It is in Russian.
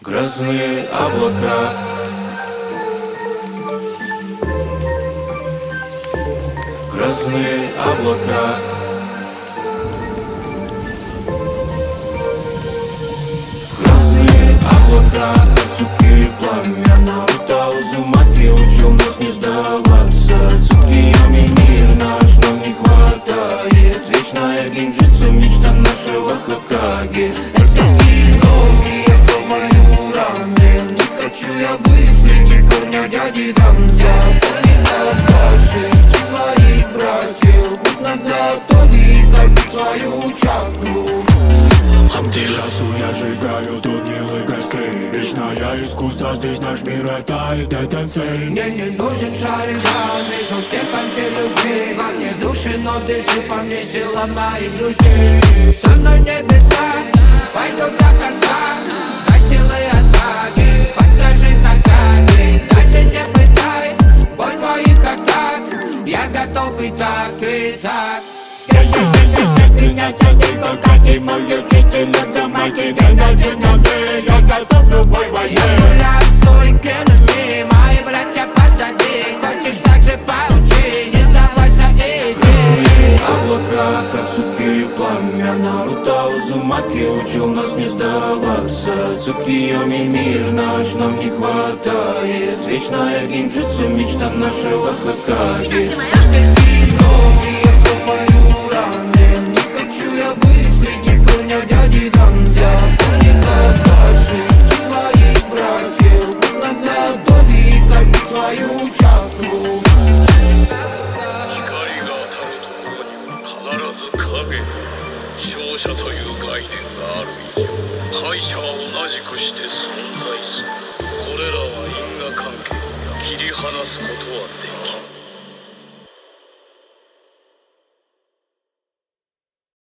Грозные облака, грозные облака, грозные облака, Кацуки, пламя Наруто Узумаки учил нас не сдаваться. Цукиоми, мир наш нам не хватает. Вечная гинджутсу, мечта нашего Хокаге. Это кино, и я хаваю рамен. Не хочу я быть среди корня дяди Данзя. Помни Такаши, своих братьев. Будь наготове, копить свою чакру. Амтирасу я сжигаю, тут не лыкости. Вечное искусство, здесь наш мир, это сенсей. Мне не нужен шарик, да, вижу всех антилюдей. Во мне души, но дыши, во мне сила моих друзей. Со мной небеса, пойду до конца. Дай силы отваги, подскажи Хокаге. Даже не пытай, бой твоих как так. Я готов и так, и так. Меня тянет Хокаге, мой учитель, Узумаки. День один на мне, я готов в любой войне. Я гуляю в стойке enemy, мои братья позади. Хочешь так же поучи, не сдавайся, иди. Грозные облака, Кацуки, пламя Наруто Узумаки учил нас не сдаваться. Цукиоми, мир наш нам не хватает. Вечная гинджутсу, мечта нашего Хокаге. Это кино, и я хаваю рамен. Не хочу я быть среди корня дяди Данзя. Помни Такаши, своих братьев. Будь наготове, копить свою чакру. 光が当たるところには必ず影、勝者という概念がある以上、敗者は同じくして存在する。これらは因果関係、切り離すことはできん。